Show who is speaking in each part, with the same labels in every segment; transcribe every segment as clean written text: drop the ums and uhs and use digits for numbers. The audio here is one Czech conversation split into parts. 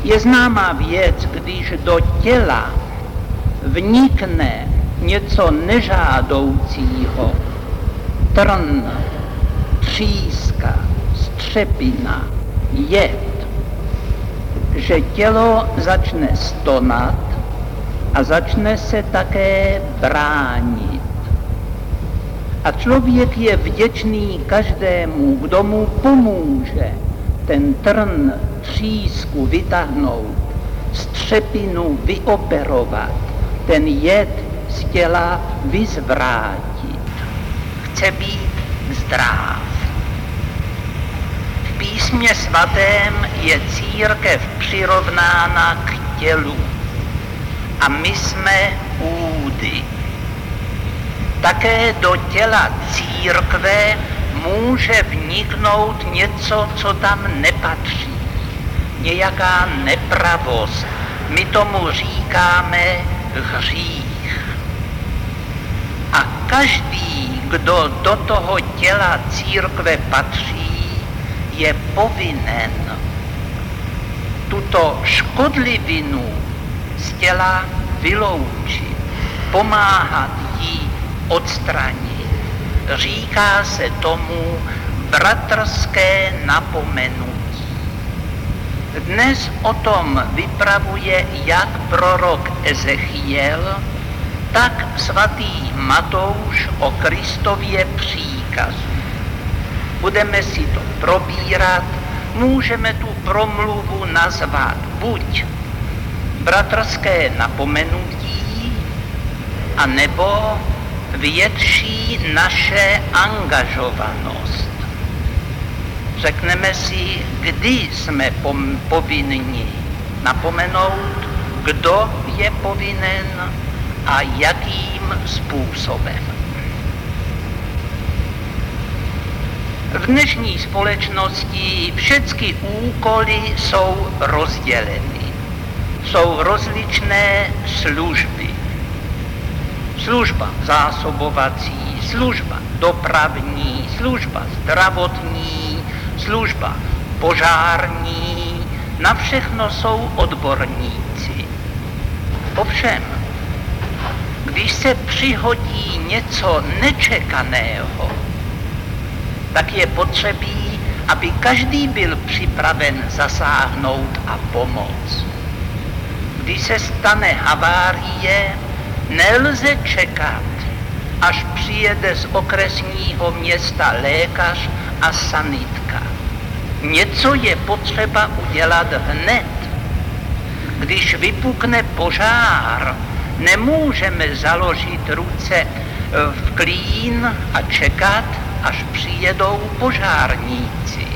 Speaker 1: Je známá věc, když do těla vnikne něco nežádoucího, trn, tříska, střepina, jed, že tělo začne stonat a začne se také bránit. A člověk je vděčný každému, kdo mu pomůže ten trn, třísku vytáhnout, střepinu vyoperovat, ten jed z těla vyzvrátit. Chce být zdrav. V písmě svatém je církev přirovnána k tělu a my jsme údy. Také do těla církve může vniknout něco, co tam nepatří. Nějaká nepravost. My tomu říkáme hřích. A každý, kdo do toho těla církve patří, je povinen tuto škodlivinu z těla vyloučit, pomáhat jí odstranit. Říká se tomu bratrské napomenutí. Dnes o tom vypravuje jak prorok Ezechiel, tak svatý Matouš o Kristově příkazu. Budeme si to probírat, můžeme tu promluvu nazvat buď bratrské napomenutí, anebo větší naše angažovanost. Řekneme si, kdy jsme povinni napomenout, kdo je povinen a jakým způsobem. V dnešní společnosti všechny úkoly jsou rozděleny. Jsou rozličné služby. Služba zásobovací, služba dopravní, služba zdravotní, služba požární, na všechno jsou odborníci. Ovšem, když se přihodí něco nečekaného, tak je potřebí, aby každý byl připraven zasáhnout a pomoct. Když se stane havárie, nelze čekat, až přijede z okresního města lékař a sanitka. Něco je potřeba udělat hned. Když vypukne požár, nemůžeme založit ruce v klín a čekat, až přijedou požárníci.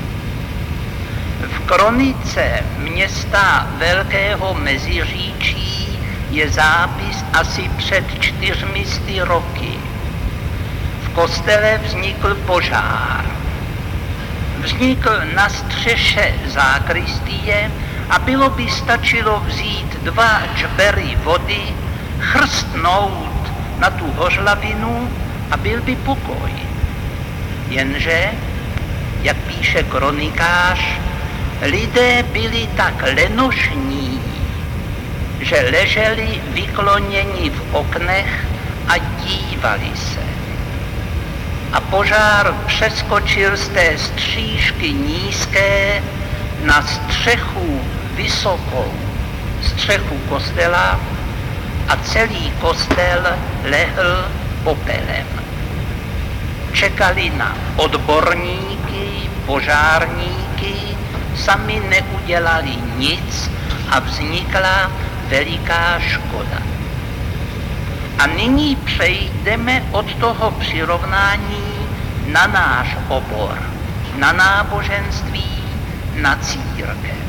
Speaker 1: V kronice města Velkého Meziříčí je zápis asi před 400 roky. V kostele vznikl požár. Vznikl na střeše zákristie a bylo by stačilo vzít 2 džbery vody, chrstnout na tu hořlavinu a byl by pokoj. Jenže, jak píše kronikář, lidé byli tak lenošní, že leželi vykloněni v oknech a dívali se. A požár přeskočil z té stříšky nízké na střechu vysokou, střechu kostela a celý kostel lehl popelem. Čekali na odborníky, požárníky, sami neudělali nic a vznikla veliká škoda. A nyní přejdeme od toho přirovnání na náš obor, na náboženství, na církev.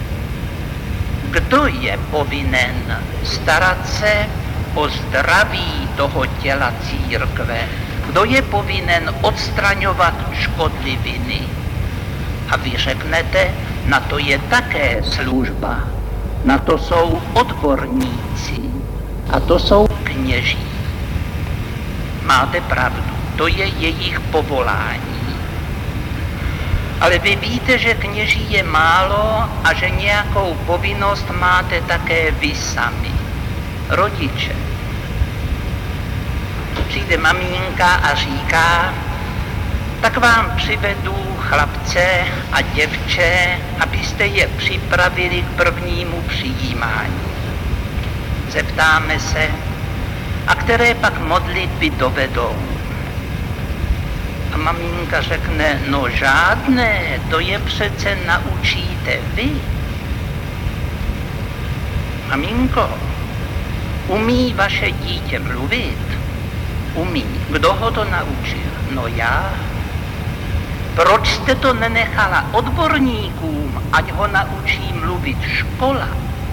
Speaker 1: Kdo je povinen starat se o zdraví toho těla církve? Kdo je povinen odstraňovat škodliviny? A vy řeknete, na to je také služba. Na to jsou odborníci. A to jsou kněží. Máte pravdu, to je jejich povolání. Ale vy víte, že kněží je málo a že nějakou povinnost máte také vy sami, rodiče. Přijde maminka a říká, tak vám přivedu chlapce a děvče, abyste je připravili k prvnímu přijímání. Zeptáme se, a které pak modlitby dovedou? A maminka řekne, no žádné, to je přece naučíte vy. Maminko, umí vaše dítě mluvit? Umí. Kdo ho to naučil? No já. Proč jste to nenechala odborníkům, ať ho naučí mluvit škola?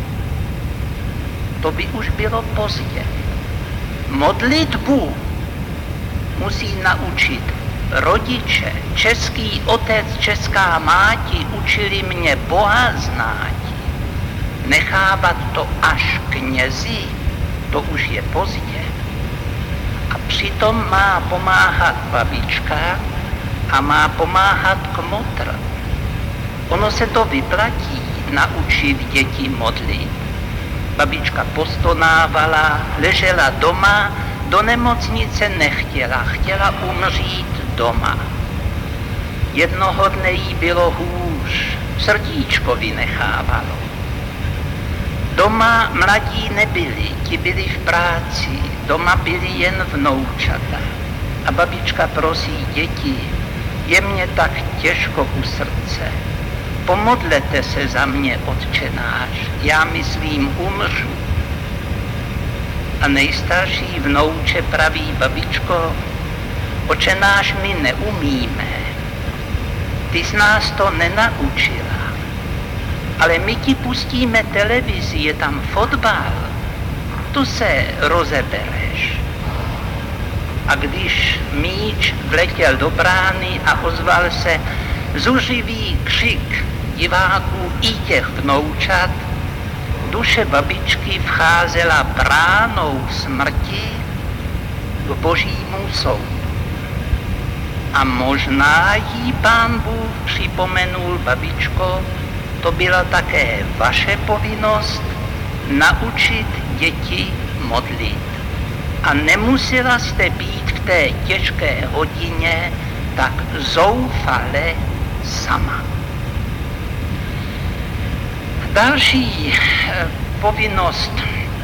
Speaker 1: To by už bylo pozdě. Modlitbu musí naučit rodiče. Český otec, česká máti učili mě Boha znáti. Nechávat to až knězi, to už je pozdě. A přitom má pomáhat babička a má pomáhat kmotr. Ono se to vyplatí naučit děti modlit. Babička postonávala, ležela doma, do nemocnice nechtěla, chtěla umřít doma. Jednoho dne jí bylo hůř, srdíčko vynechávalo. Doma mladí nebyli, ti byli v práci, doma byli jen vnoučata. A babička prosí děti, je mně tak těžko u srdce, pomodlete se za mě, Otče náš, já myslím umřu. A nejstarší vnouče praví, babičko, Otče náš my neumíme, ty z nás to nenaučila, ale my ti pustíme televizi, je tam fotbal, tu se rozebereš. A když míč vletěl do brány a ozval se zuřivý křik diváků i těch vnoučat, duše babičky vcházela bránou smrti k Božímu soudu. A možná jí Pán Bůh připomenul, babičko, to byla také vaše povinnost naučit děti modlit. A nemusela jste být v té těžké hodině tak zoufale sama. Další povinnost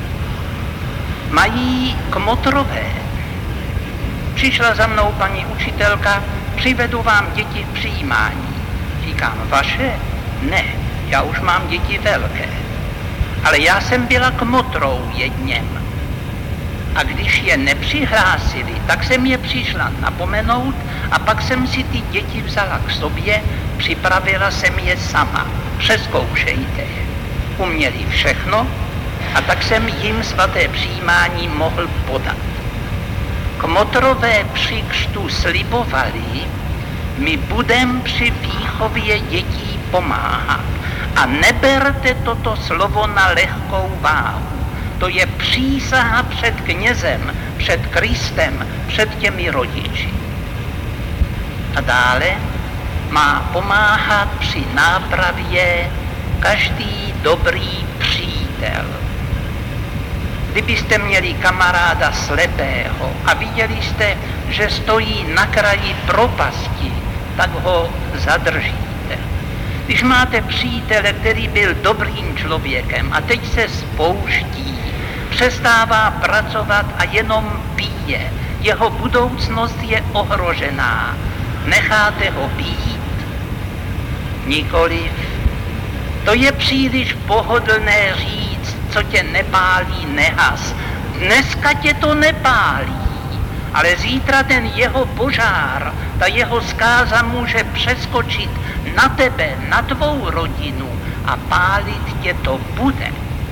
Speaker 1: mají kmotrové. Přišla za mnou paní učitelka, přivedu vám děti v přijímání. Říkám, vaše? Ne, já už mám děti velké. Ale já jsem byla kmotrou jedněm. A když je nepřihlásili, tak jsem je přišla napomenout a pak jsem si ty děti vzala k sobě, připravila jsem je sama. Přezkoušejte je. Uměli všechno a tak jsem jim svaté přijímání mohl podat. Kmotrové při křtu slibovali, my budem při výchově dětí pomáhat a neberte toto slovo na lehkou váhu. To je přísaha před knězem, před Kristem, před těmi rodiči. A dále má pomáhat při nápravě každý dobrý přítel. Kdybyste měli kamaráda slepého a viděli jste, že stojí na kraji propasti, tak ho zadržíte. Když máte přítele, který byl dobrým člověkem a teď se spouští, přestává pracovat a jenom pije, jeho budoucnost je ohrožená, necháte ho být? Nikoliv. To je příliš pohodlné říct, co tě nepálí, nehas. Dneska tě to nepálí, ale zítra ten jeho požár, ta jeho zkáza může přeskočit na tebe, na tvou rodinu a pálit tě to bude.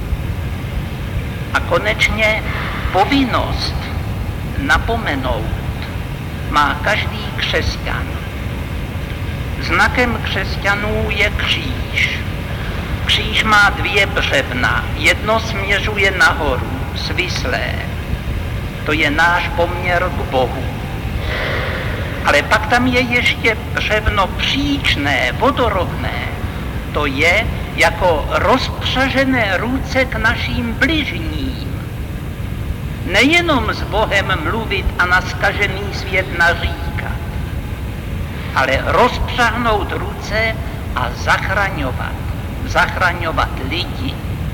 Speaker 1: A konečně povinnost napomenout má každý křesťan. Znakem křesťanů je kříž. Kříž má dvě břevna, jedno směřuje nahoru, svislé. To je náš poměr k Bohu. Ale pak tam je ještě břevno příčné, vodorovné. To je jako rozpřažené ruce k našim bližním. Nejenom s Bohem mluvit a na zkažený svět naříkat, ale rozpřahnout ruce a zachraňovat lidi.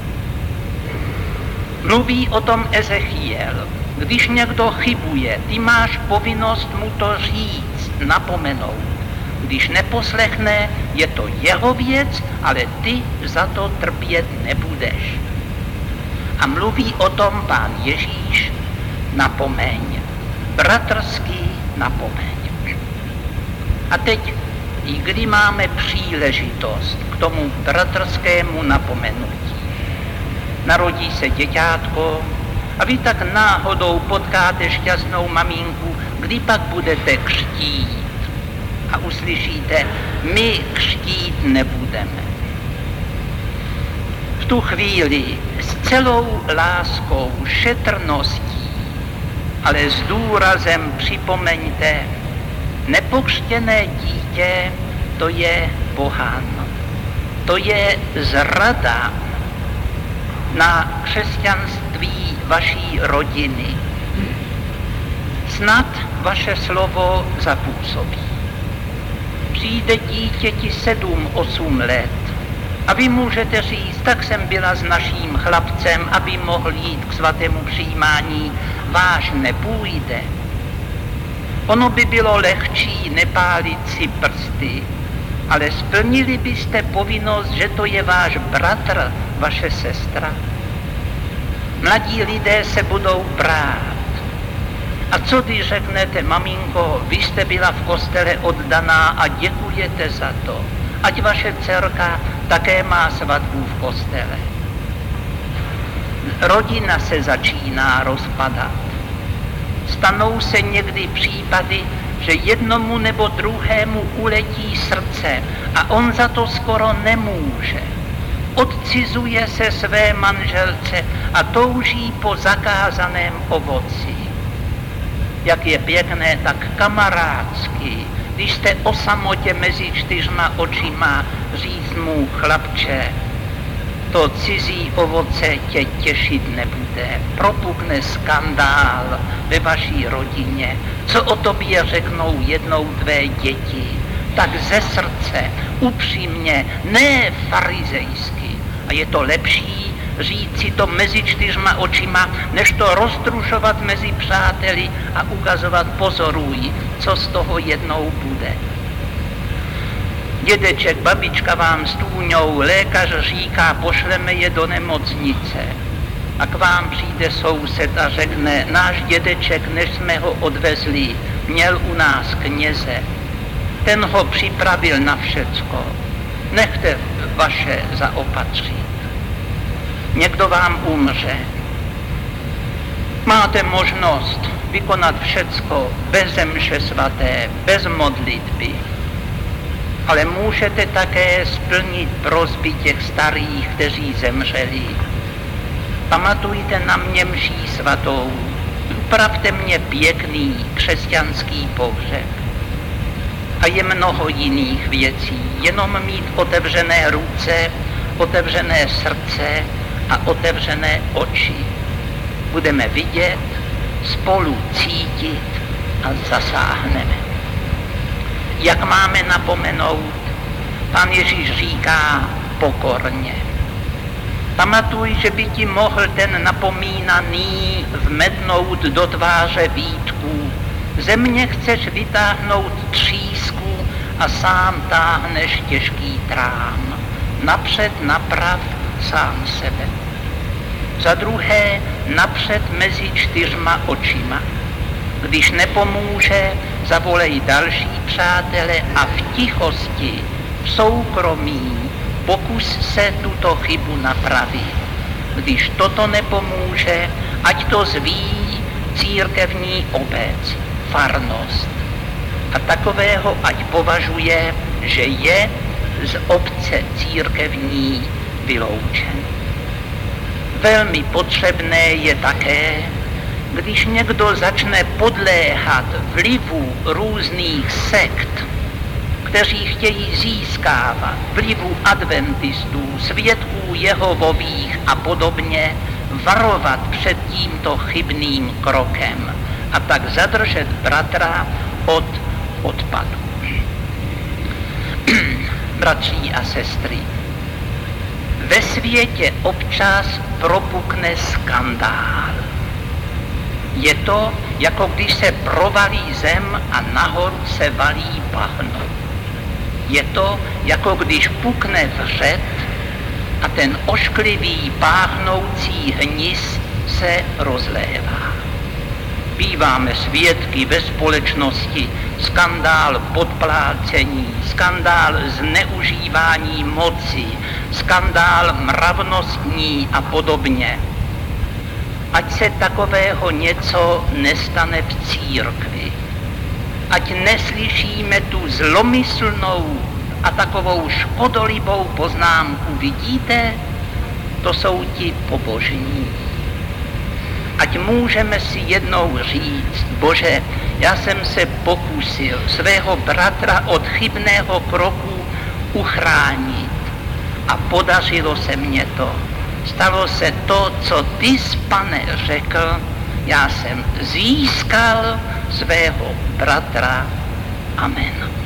Speaker 1: Mluví o tom Ezechiel. Když někdo chybuje, ty máš povinnost mu to říct, napomenout. Když neposlechne, je to jeho věc, ale ty za to trpět nebudeš. A mluví o tom Pán Ježíš, napomeň, bratrsky napomeň. A teď, i kdy máme příležitost k tomu bratrskému napomenutí, narodí se děťátko a vy tak náhodou potkáte šťastnou maminku, kdy pak budete křtít a uslyšíte, my křtít nebudeme. V tu chvíli s celou láskou, šetrností, ale s důrazem připomeňte, nepokřtěné dítě, to je pohan, to je zrada na křesťanství vaší rodiny. Snad vaše slovo zapůsobí. Přijde dítěti 7-8 let a vy můžete říct, tak jsem byla s naším chlapcem, aby mohl jít k svatému přijímání, váš nepůjde. Ono by bylo lehčí nepálit si prsty, ale splnili byste povinnost, že to je váš bratr, vaše sestra. Mladí lidé se budou brát. A co když řeknete, maminko, vy jste byla v kostele oddaná a děkujete za to, ať vaše dcerka také má svatbu v kostele. Rodina se začíná rozpadat. Stanou se někdy případy, že jednomu nebo druhému uletí srdce a on za to skoro nemůže. Odcizuje se své manželce a touží po zakázaném ovoci. Jak je pěkné, tak kamarádsky, když jste o samotě mezi 4 očima, říct mu, chlapče, to cizí ovoce tě těšit nebude, propukne skandál ve vaší rodině, co o tobě řeknou jednou tvé děti, tak ze srdce, upřímně, ne farizejsky. A je to lepší říct si to mezi 4 očima, než to rozdružovat mezi přáteli a ukazovat, pozoruj, co z toho jednou bude. Dědeček, babička vám stůňou, lékař říká, pošleme je do nemocnice. A k vám přijde soused a řekne, náš dědeček, než jsme ho odvezli, měl u nás kněze. Ten ho připravil na všecko. Nechte vaše zaopatřit. Někdo vám umře. Máte možnost vykonat všecko bez mše svaté, bez modlitby. Ale můžete také splnit prosby těch starých, kteří zemřeli. Pamatujte na mě mší svatou, upravte mě pěkný křesťanský pohřeb. A je mnoho jiných věcí, jenom mít otevřené ruce, otevřené srdce a otevřené oči. Budeme vidět, spolu cítit a zasáhneme. Jak máme napomenout? Pán Ježíš říká pokorně. Pamatuj, že by ti mohl ten napomínaný vmetnout do tváře výtku. Ze mě chceš vytáhnout třísku a sám táhneš těžký trám. Napřed naprav sám sebe. Za druhé, napřed mezi 4 očima. Když nepomůže, zavolej další přátele a v tichosti, v soukromí, pokus se tuto chybu napravit. Když toto nepomůže, ať to zví církevní obec, farnost. A takového ať považuje, že je z obce církevní vyloučen. Velmi potřebné je také, Když někdo začne podléhat vlivu různých sekt, kteří chtějí získávat vlivu adventistů, svědků Jehovových a podobně, varovat před tímto chybným krokem a tak zadržet bratra od odpadu. Bratří a sestry, ve světě občas propukne skandál. Je to, jako když se provalí zem a nahoru se valí bahno. Je to, jako když pukne vřet a ten ošklivý páchnoucí hnis se rozlévá. Býváme svědky ve společnosti skandál podplácení, skandál zneužívání moci, skandál mravnostní a podobně. Ať se takového něco nestane v církvi. Ať neslyšíme tu zlomyslnou a takovou škodolibou poznámku. Vidíte, to jsou ti pobožní. Ať můžeme si jednou říct, Bože, já jsem se pokusil svého bratra od chybného kroku uchránit a podařilo se mně to. Stalo se to, co ty, Pane, řekl, já jsem získal svého bratra. Amen.